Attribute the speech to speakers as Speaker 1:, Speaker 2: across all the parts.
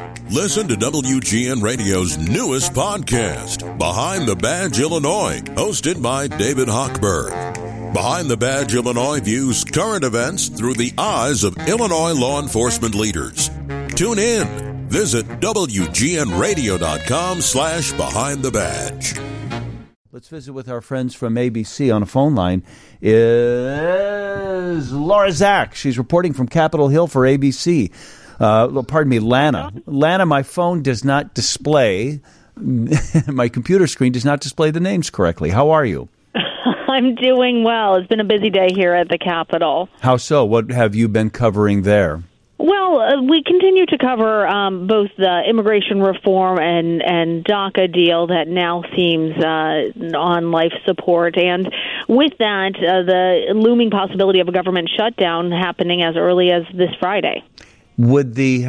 Speaker 1: Listen to WGN Radio's newest podcast, Behind the Badge Illinois, hosted by David Hochberg. Behind the Badge Illinois views current events through the eyes of Illinois law enforcement leaders. Tune in. Visit WGNRadio.com/Behind the Badge.
Speaker 2: Let's visit with our friends from ABC. On a phone line is Laura Zak. She's reporting from Capitol Hill for ABC. Lana. Lana, my phone does not display, my computer screen does not display the names correctly. How are you?
Speaker 3: I'm doing well. It's been a busy day here at the Capitol.
Speaker 2: How so? What have you been covering there?
Speaker 3: Well, we continue to cover both the immigration reform and DACA deal that now seems on life support, and with that, the looming possibility of a government shutdown happening as early as this Friday. Would
Speaker 2: the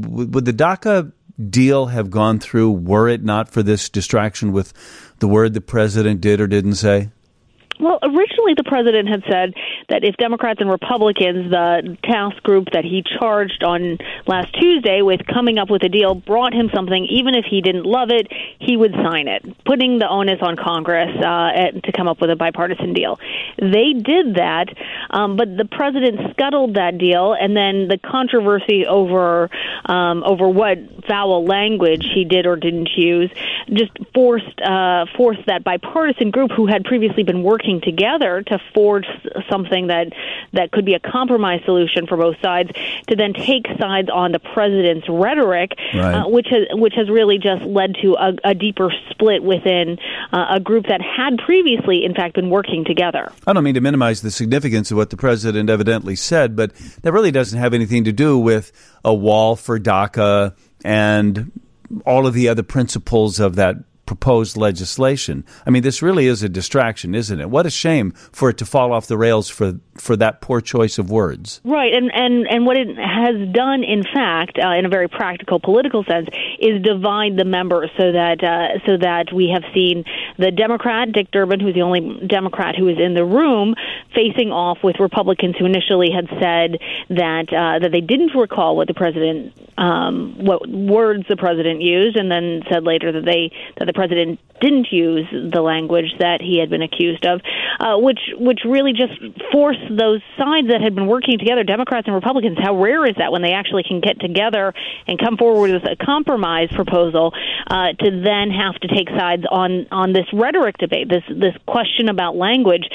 Speaker 2: DACA deal have gone through were it not for this distraction with the word the president did or didn't say?
Speaker 3: Well, originally the president had said that if Democrats and Republicans, the task group that he charged on last Tuesday with coming up with a deal, brought him something, even if he didn't love it, he would sign it, putting the onus on Congress to come up with a bipartisan deal. They did that, but the president scuttled that deal, and then the controversy over what foul language he did or didn't use just forced that bipartisan group who had previously been working together to forge something that could be a compromise solution for both sides to then take sides on the president's rhetoric, right. which has really just led to a deeper split within a group that had previously, in fact, been working together.
Speaker 2: I don't mean to minimize the significance of what the president evidently said, but that really doesn't have anything to do with a wall for DACA and all of the other principles of that proposed legislation. I mean, this really is a distraction, isn't it? What a shame for it to fall off the rails for that poor choice of words.
Speaker 3: Right, and what it has done, in fact, in a very practical political sense, is divide the members so that we have seen the Democrat, Dick Durbin, who's the only Democrat who is in the room, facing off with Republicans who initially had said that they didn't recall what the president, what words the president used, and then said later that the president didn't use the language that he had been accused of, which really just forced those sides that had been working together, Democrats and Republicans. How rare is that when they actually can get together and come forward with a compromise proposal to then have to take sides on this rhetoric debate, this question about language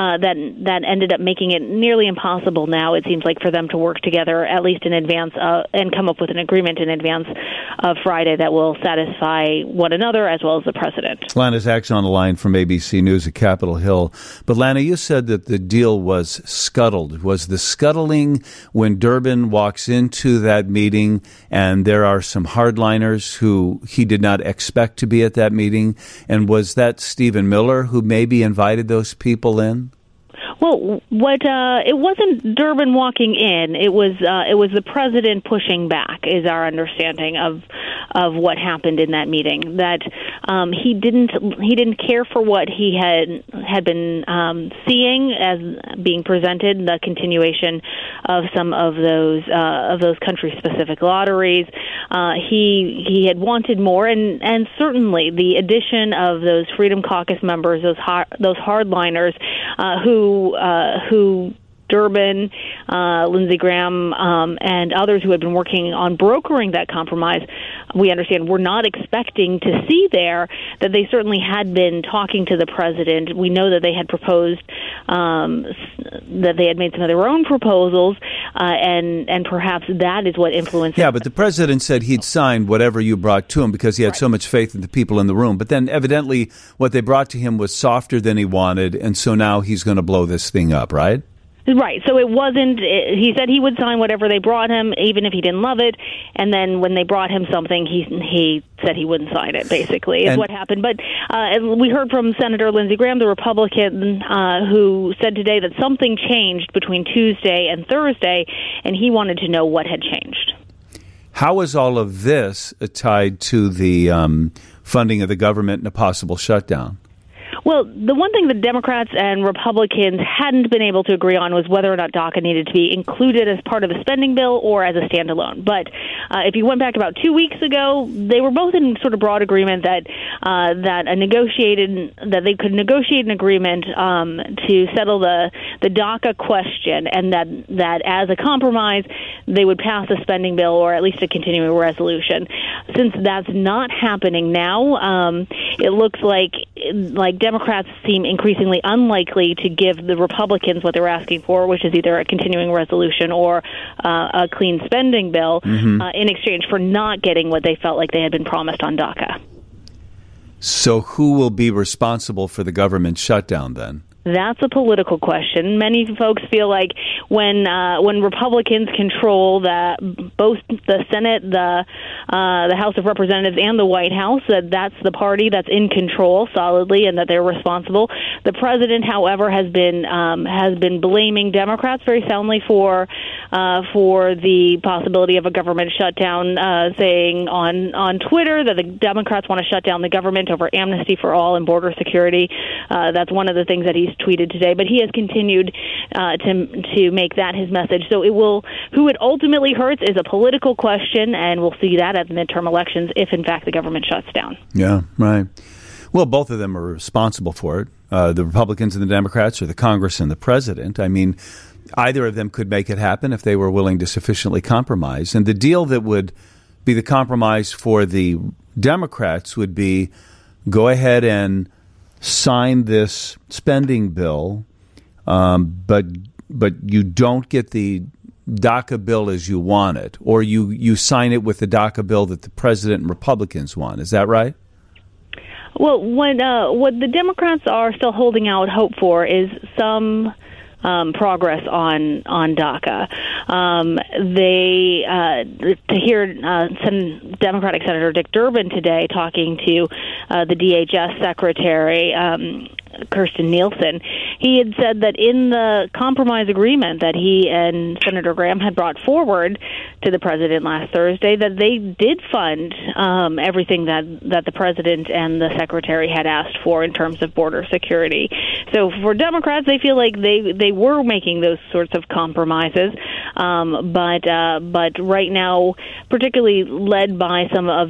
Speaker 3: that ended up making it nearly impossible now, it seems like, for them to work together, at least in advance, and come up with an agreement in advance of Friday that will satisfy one another as well as the president.
Speaker 2: Lana Zak's on the line from ABC News at Capitol Hill. But Lana, you said that the deal was scuttled. Was the scuttling when Durbin walks into that meeting and there are some hardliners who he did not expect to be at that meeting? And was that Stephen Miller who maybe invited those people in?
Speaker 3: Well, it wasn't Durbin walking in. It was the president pushing back, is our understanding of what happened in that meeting. That he didn't care for what he had been seeing as being presented, the continuation of some of those country specific lotteries. He had wanted more, and certainly the addition of those Freedom Caucus members, those hardliners who Durbin, Lindsey Graham, and others who had been working on brokering that compromise, we understand, were not expecting to see there, that they certainly had been talking to the president. We know that they had proposed, that they had made some of their own proposals, and perhaps that is what influenced.
Speaker 2: Yeah, but the president said he'd sign whatever you brought to him because he had so much faith in the people in the room. But then evidently what they brought to him was softer than he wanted, and so now he's going to blow this thing up, right?
Speaker 3: Right. So it wasn't, he said he would sign whatever they brought him, even if he didn't love it. And then when they brought him something, he said he wouldn't sign it, basically, is what happened. But we heard from Senator Lindsey Graham, the Republican, who said today that something changed between Tuesday and Thursday, and he wanted to know what had changed.
Speaker 2: How is all of this tied to the funding of the government and a possible shutdown?
Speaker 3: Well, the one thing the Democrats and Republicans hadn't been able to agree on was whether or not DACA needed to be included as part of the spending bill or as a standalone. But if you went back about 2 weeks ago, they were both in sort of broad agreement that that they could negotiate an agreement to settle the DACA question, and that as a compromise they would pass a spending bill or at least a continuing resolution. Since that's not happening now, it looks like Democrats seem increasingly unlikely to give the Republicans what they were asking for, which is either a continuing resolution or a clean spending bill, in exchange for not getting what they felt like they had been promised on DACA.
Speaker 2: So who will be responsible for the government shutdown then?
Speaker 3: That's a political question. Many folks feel like when Republicans control both the Senate, the House of Representatives, and the White House, that's the party that's in control solidly, and that they're responsible. The president, however, has been blaming Democrats very soundly for the possibility of a government shutdown, saying on Twitter that the Democrats want to shut down the government over amnesty for all and border security. That's one of the things that he's tweeted today, but he has continued to make that his message. So who it ultimately hurts is a political question, and we'll see that at the midterm elections if, in fact, the government shuts down.
Speaker 2: Yeah, right. Well, both of them are responsible for it, the Republicans and the Democrats, or the Congress and the president. I mean, either of them could make it happen if they were willing to sufficiently compromise. And the deal that would be the compromise for the Democrats would be go ahead and sign this spending bill, but you don't get the DACA bill as you want it, or you sign it with the DACA bill that the president and Republicans want. Is that right?
Speaker 3: Well, what the Democrats are still holding out hope for is some progress on DACA. To hear Democratic Senator Dick Durbin today talking to the DHS Secretary Kirstjen Nielsen, he had said that in the compromise agreement that he and Senator Graham had brought forward to the president last Thursday, that they did fund everything that the president and the secretary had asked for in terms of border security. So for Democrats, they feel like they were making those sorts of compromises, but right now, particularly led by some of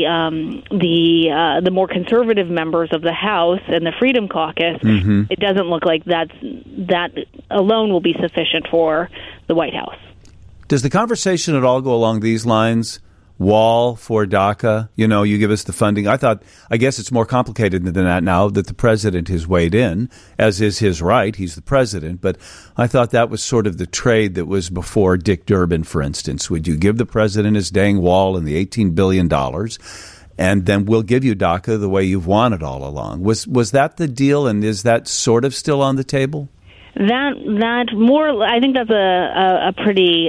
Speaker 3: the more conservative members of the House and the Freedom Caucus, it doesn't look like that alone will be sufficient for the White House.
Speaker 2: Does the conversation at all go along these lines? Wall for DACA, you give us the funding. I guess it's more complicated than that now that the president has weighed in, as is his right. He's the president. But I thought that was sort of the trade that was before Dick Durbin, for instance. Would you give the president his dang wall and the $18 billion, and then we'll give you DACA the way you've wanted all along? Was that the deal, and is that sort of still on the table?
Speaker 3: That more, I think that's a pretty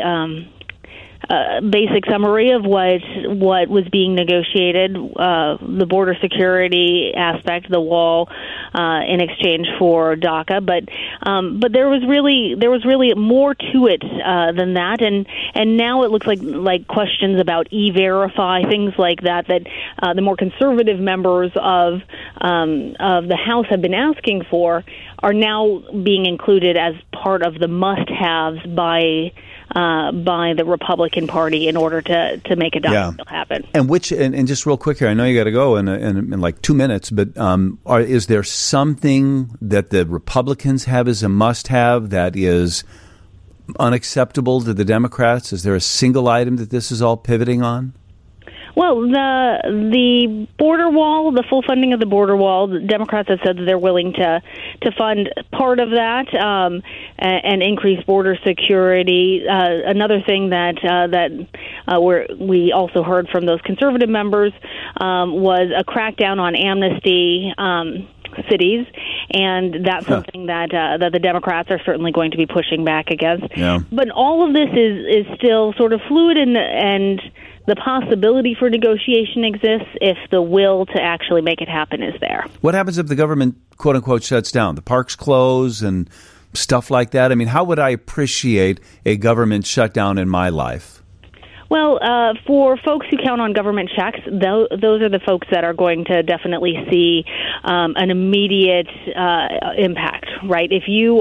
Speaker 3: basic summary of what was being negotiated. The border security aspect, the wall, in exchange for DACA, but there was really more to it than that, and now it looks like questions about E-Verify, things like that the more conservative members of the House have been asking for are now being included as part of the must-haves by the Republican Party in order to make a DACA deal happen.
Speaker 2: And just real quick here, I know you got to go in like 2 minutes, but is there something that the Republicans have as a must-have that is unacceptable to the Democrats? Is there a single item that this is all pivoting on?
Speaker 3: Well, the border wall, the full funding of the border wall, the Democrats have said that they're willing to fund part of that and increase border security. Another thing that we also heard from those conservative members was a crackdown on amnesty cities, and that's something that the Democrats are certainly going to be pushing back against. Yeah. But all of this is still sort of fluid, and the possibility for negotiation exists if the will to actually make it happen is there.
Speaker 2: What happens if the government, quote unquote, shuts down? The parks close and stuff like that? I mean, how would I appreciate a government shutdown in my life?
Speaker 3: Well, for folks who count on government checks, those are the folks that are going to definitely see an immediate impact, right? If you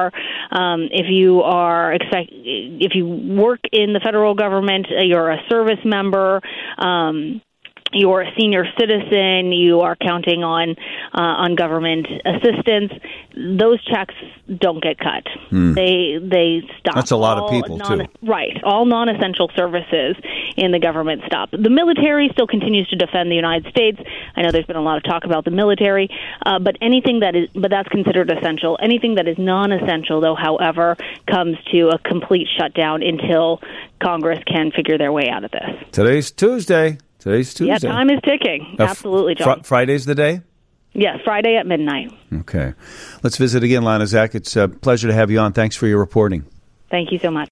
Speaker 3: work in the federal government, you're a service member. You're a senior citizen, you are counting on government assistance, those checks don't get cut. They stop.
Speaker 2: That's a lot of people, too.
Speaker 3: Right. All non-essential services in the government stop. The military still continues to defend the United States. I know there's been a lot of talk about the military, but that's considered essential. Anything that is non-essential, though, however, comes to a complete shutdown until Congress can figure their way out of this.
Speaker 2: Today's Tuesday.
Speaker 3: Yeah, time is ticking. Absolutely, John.
Speaker 2: Friday's the day?
Speaker 3: Yes, Friday at midnight.
Speaker 2: Okay. Let's visit again, Lana Zak. It's a pleasure to have you on. Thanks for your reporting.
Speaker 3: Thank you so much.